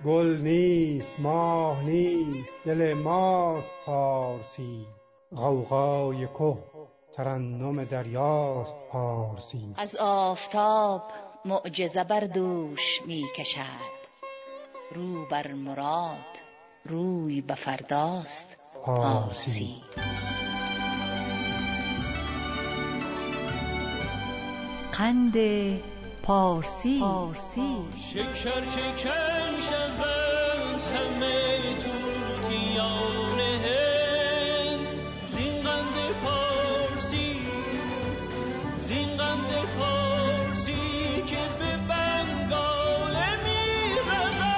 گل نیست ماه نیست دل ماست پارسی، غوغای که ترنم دریاست پارسی. از آفتاب معجزه بر دوش می کشد، رو بر مراد روی به فرداست پارسی. قند پارسی. شکر شکن شوند همه طوطیان هند، زین قند پارسی، زین قند پارسی که به بنگال می رود.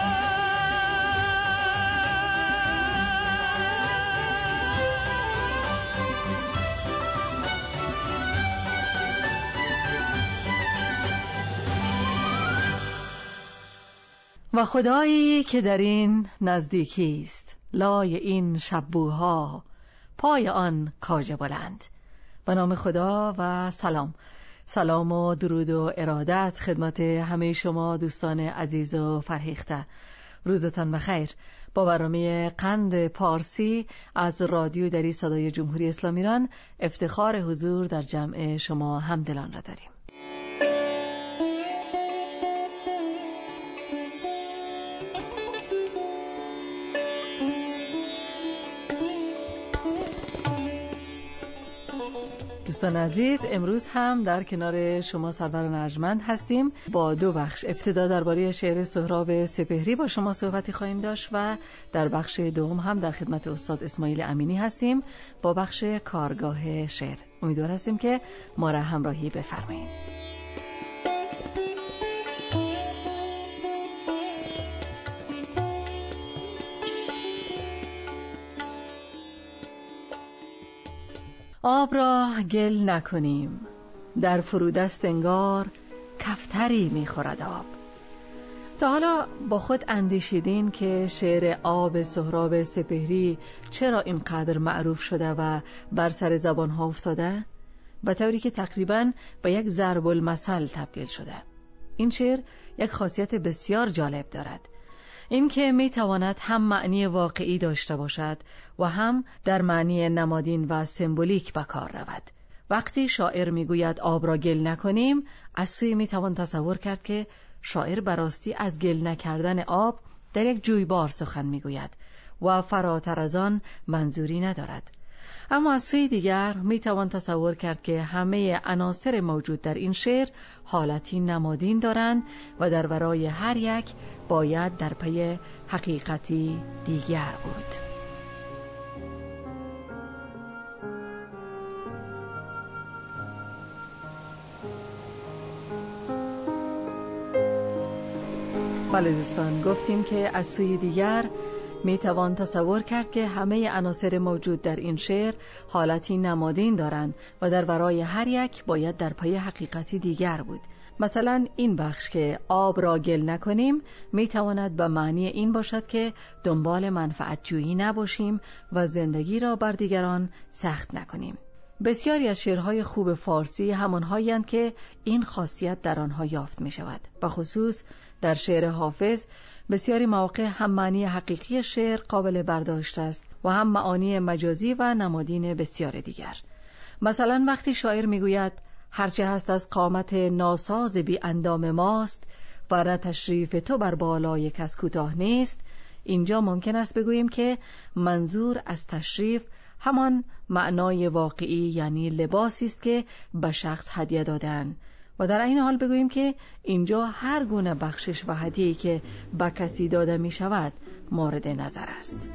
و خدایی که در این نزدیکی است، لای این شبوها پای آن کاج بلند. به نام خدا و سلام و درود و ارادت خدمت همه شما دوستان عزیز و فرهیخته. روزتان بخیر. با برنامه قند پارسی از رادیو دری صدای جمهوری اسلامی ایران افتخار حضور در جمع شما همدلان را داریم. دوستان عزیز، امروز هم در کنار شما سرور نرجمند هستیم با دو بخش. ابتدا درباره شعر سهراب سپهری با شما صحبتی خواهیم داشت و در بخش دوم هم در خدمت استاد اسماعیل امینی هستیم با بخش کارگاه شعر. امیدوار هستیم که ما را همراهی بفرمایید. آب را گل نکنیم، در فرودست انگار کفتری میخورد آب. تا حالا با خود اندیشیدین که شعر آب سهراب سپهری چرا اینقدر معروف شده و بر سر زبانها افتاده؟ به طوری که تقریباً به یک ضرب المثل تبدیل شده. این شعر یک خاصیت بسیار جالب دارد، این که می تواند هم معنی واقعی داشته باشد و هم در معنی نمادین و سمبولیک به کار رود. وقتی شاعر می گوید آب را گل نکنیم، از سوی می توان تصور کرد که شاعر براستی از گل نکردن آب در یک جویبار سخن می گوید و فراتر از آن منظوری ندارد. اما از سوی دیگر می توان تصور کرد که همه عناصر موجود در این شعر حالتی نمادین دارند و در ورای هر یک باید در پی حقیقتی دیگر بود. بله دوستان، گفتیم که از سوی دیگر می توان تصور کرد که همه عناصر موجود در این شعر حالتی نمادین دارند و در ورای هر یک باید در پی حقیقتی دیگر بود. مثلا این بخش که آب را گل نکنیم می تواند به معنی این باشد که دنبال منفعت جویی نباشیم و زندگی را بر دیگران سخت نکنیم. بسیاری از شعرهای خوب فارسی همانهایی اند که این خاصیت در آنها یافت می شود. به خصوص در شعر حافظ بسیاری مواقع هم معنی حقیقی شعر قابل برداشت است و هم معانی مجازی و نمادین بسیار دیگر. مثلا وقتی شاعر می گوید هرچه هست از قامت ناساز بی اندام ماست و نه تشریف تو بر بالای کس کوتاه نیست، اینجا ممکن است بگوییم که منظور از تشریف همان معنای واقعی یعنی لباسی است که به شخص هدیه دادن و در این حال بگوییم که اینجا هر گونه بخشش و هدیه‌ای که به کسی داده می شود مورد نظر است.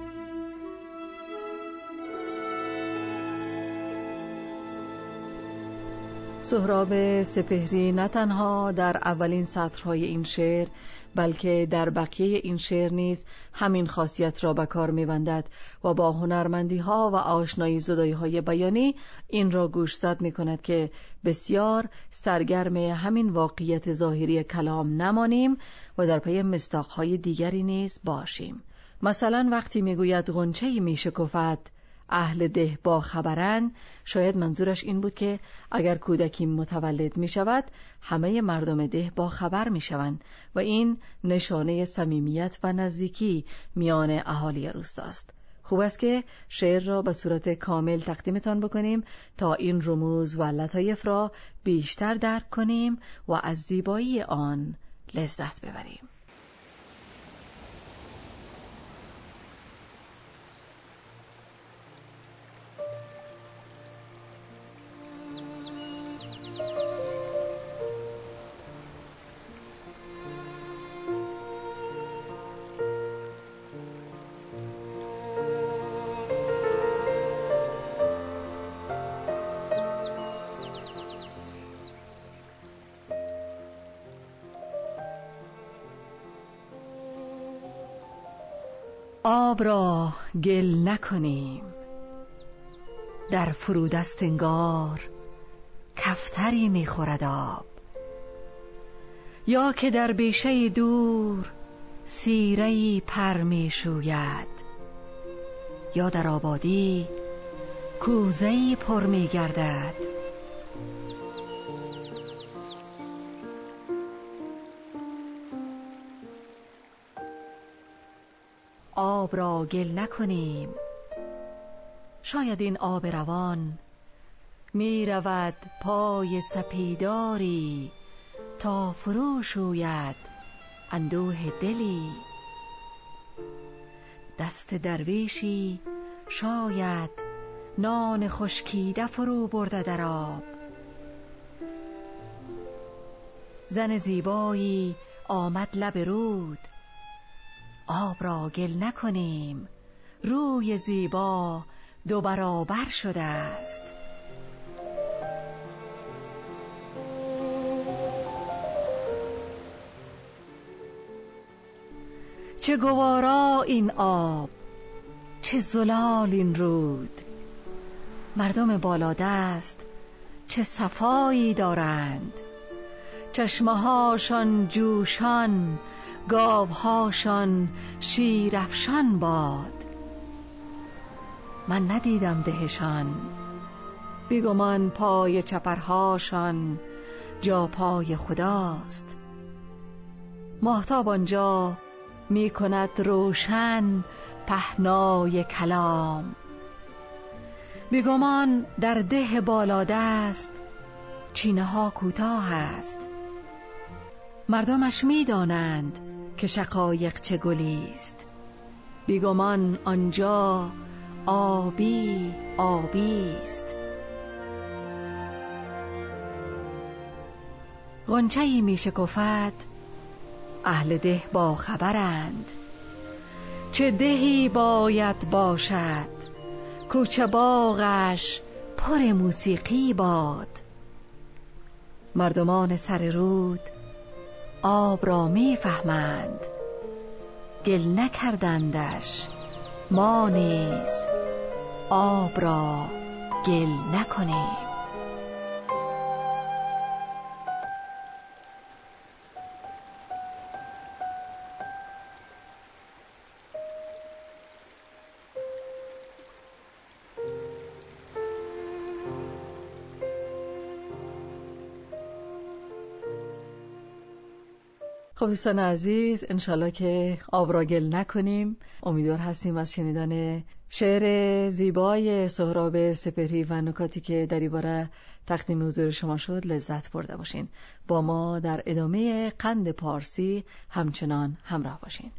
سهراب سپهری نه تنها در اولین سطرهای این شعر بلکه در بقیه این شعر نیز همین خاصیت را به کار می‌بندد و با هنرمندی‌ها و آشنایی زدایی‌های بیانی این را گوشزد می‌کند که بسیار سرگرم همین واقعیت ظاهری کلام نمانیم و در پی مصداق‌های دیگری نیز باشیم. مثلا وقتی می‌گوید غنچه‌ای می‌شکفد اهل ده با خبرن شاید منظورش این بود که اگر کودکی متولد می شود همه مردم ده با خبر می شوند و این نشانه صمیمیت و نزدیکی میان اهالی روستاست. خوب است که شعر را به صورت کامل تقدیمتان بکنیم تا این رموز و لطایف را بیشتر درک کنیم و از زیبایی آن لذت ببریم. آب را گل نکنیم، در فرودست انگار کفتری میخورد آب، یا که در بیشه دور سیره‌ای پر میشوید، یا در آبادی کوزه‌ای پر میگردد. آب را گل نکنیم، شاید این آب روان می رود پای سپیداری تا فرو شوید اندوه دلی. دست درویشی شاید نان خشکیده فرو برده در آب. زن زیبایی آمد لب رود، آب را گل نکنیم، روی زیبا 2 برابر شده است. چه گوارا این آب، چه زلال این رود، مردم بالادست چه صفایی دارند، چشمهاشان جوشان، گاوهاشان شیرافشان باد. من ندیدم دهشان، بیگمان پای چپرهاشان جا پای خداست. ماهتاب آنجا می کند روشن پهنای کلام، بیگمان در ده بالادست چینه ها کوتاه است. مردمش می دانند که شقایق چه گلیست، بیگمان آنجا آبی آبیست. غنچه‌ای می شکفد، اهل ده با خبرند، چه دهی باید باشد، کوچه باغش پر موسیقی باد. مردمان سر رود آب را می فهمند، گل نکردندش، ما نیز آب را گل نکنیم. خب دوستان عزیز، انشالله که آب را گل نکنیم. امیدوار هستیم از شنیدن شعر زیبای سهراب سپهری و نکاتی که در این باره تقدیم حضور شما شد لذت برده باشین. با ما در ادامه قند پارسی همچنان همراه باشین.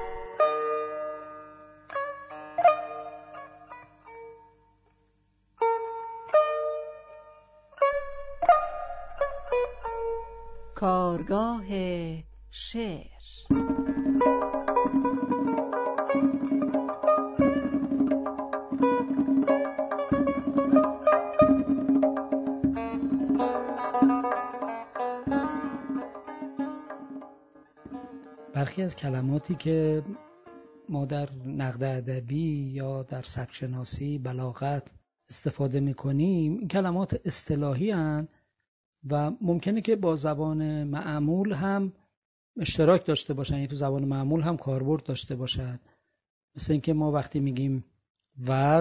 کارگاه شعر. برخی از کلماتی که ما در نقد ادبی یا در سبک شناسی بلاغت استفاده می‌کنیم، این کلمات اصطلاحی هستند و ممکنه که با زبان معمول هم اشتراک داشته باشن، یعنی تو زبان معمول هم کاربرد داشته باشن. مثل اینکه ما وقتی میگیم وزن،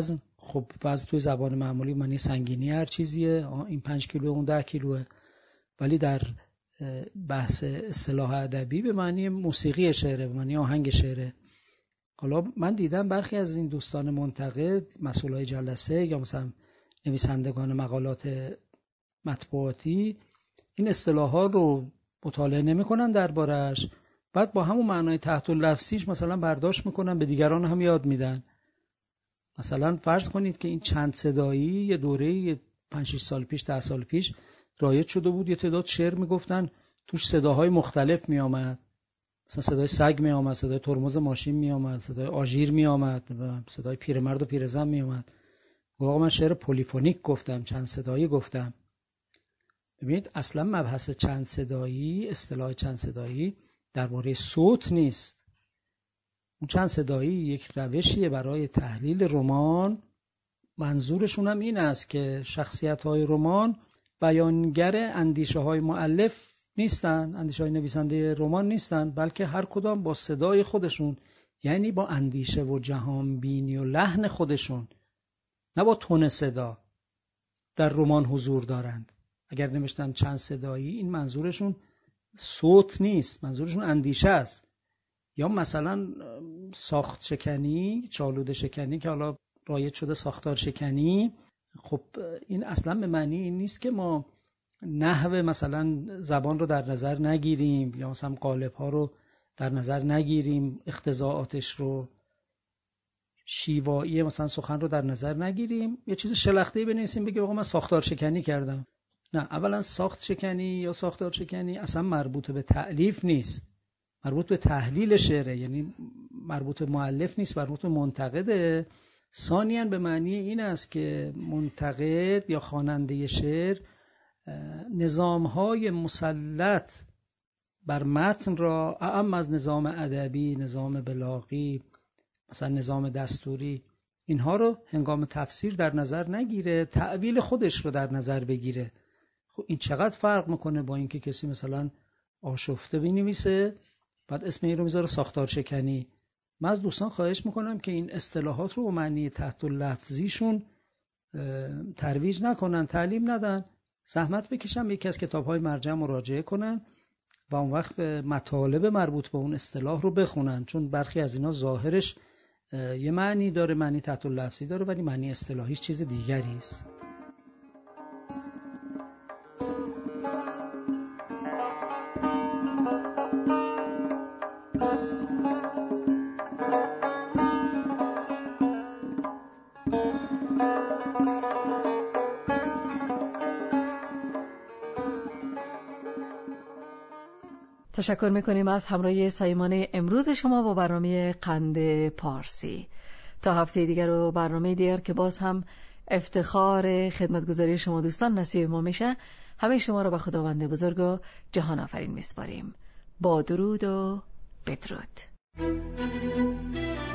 خب بعضی توی زبان معمولی معنی سنگینی هر چیزیه، این 5 کیلو اون 10 کیلوه، ولی در بحث اصطلاح ادبی به معنی موسیقی شعره، به معنی آهنگ شعره. حالا من دیدم برخی از این دوستان منتقد، مسئولای جلسه یا مثلا نویسندگان مقالات مطبوعاتی این اصطلاحات رو مطالعه نمی‌کنن دربارش، بعد با همون معنای تحت اللفظیش مثلا برداشت میکنن به دیگران هم یاد میدن. مثلا فرض کنید که این چند صدایی یه دوره 5-6 سال پیش 10 سال پیش رایج شده بود، یه تعداد شعر میگفتن توش صداهای مختلف میامد، مثلا صدای سگ میامد، صدای ترمز ماشین میامد، صدای آژیر میامد، صدای پیرمرد و پیرزن میامد. واقعا من شعر پلیفونیک گفتم، چند صدایی گفتم. ببینید اصلا مبحث چند صدایی، اصطلاح چند صدایی درباره صوت نیست. اون چند صدایی یک روشیه برای تحلیل رمان. منظورشون هم این است که شخصیت‌های رمان بیانگر اندیشه‌های مؤلف نیستن، اندیشه‌های نویسنده رمان نیستن، بلکه هر کدام با صدای خودشون، یعنی با اندیشه و جهانبینی و لحن خودشون، نه با تون صدا، در رمان حضور دارند. اگر نوشتن چند صدایی، این منظورشون صوت نیست، منظورشون اندیشه است. یا مثلا ساخت شکنی، چالوده شکنی که حالا رایج شده ساختار شکنی، خب این اصلا به معنی این نیست که ما نحو مثلا زبان رو در نظر نگیریم یا مثلا قالب ها رو در نظر نگیریم، اقتضاعاتش رو، شیوایی مثلا سخن رو در نظر نگیریم، یه چیز شلخته‌ای بنویسیم بگیم آقا من ساختار شکنی کردم. نه، اولا ساخت شکنی یا ساختار شکنی اصلا مربوط به تألیف نیست، مربوط به تحلیل شعره، یعنی مربوط به مؤلف نیست، مربوط به منتقده. ثانیاً به معنی این است که منتقد یا خواننده شعر نظام‌های مسلط بر متن را اعم از نظام ادبی، نظام بلاغی، مثلا نظام دستوری، اینها رو هنگام تفسیر در نظر نگیره، تأویل خودش رو در نظر بگیره. خب این چقدر فرق میکنه با اینکه کسی مثلا آشفته بنویسه بعد اسم این رو میذاره ساختار شکنی. من از دوستان خواهش میکنم که این اصطلاحات رو به معنی تحت لفظیشون ترویج نکنن، تعلیم ندن، زحمت بکشن یکی از کتاب‌های مرجع مراجعه کنن و اون وقت به مطالب مربوط به اون اصطلاح رو بخونن، چون برخی از اینا ظاهرش یه معنی داره، معنی تحت لفظی داره، ولی معنی اصطلاحیش چیز دیگری است. تشکر میکنیم از همراهی صمیمانه امروز شما با برنامه قند پارسی. تا هفته دیگر و برنامه دیگر که باز هم افتخار خدمتگزاری شما دوستان نصیب ما میشه، همه شما رو به خداوند بزرگ و جهان آفرین میسپاریم. با درود و بدرود.